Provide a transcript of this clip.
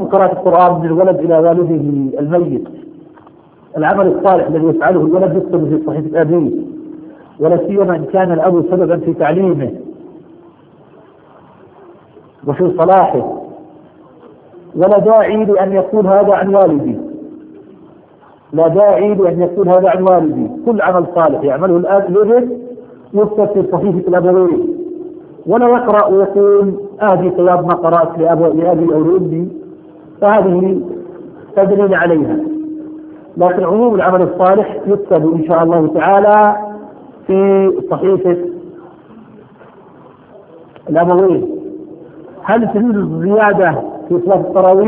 قراءة القرآن من الولد إلى والده الميت، العمل الصالح الذي يفعله الولد يكتب في صحيفة أبيه، ولا سيما إن كان الأب سببا في تعليمه وفي صلاحه. ولا داعي لأن يقول هذا عن والدي، لا داعي لأن يقول هذا عن والدي. كل عمل صالح يعمله الابن يكتب في صحيفة الأبوين، ولا يقرأ ويقول هذه ثواب ما قرأت لأبي أو لأمي، فهذه تدليل عليها. لكن عموم العمل الصالح يكتب إن شاء الله تعالى في صحيفة الأبوين. هل تجوز الزيادة في صلاة التراويح؟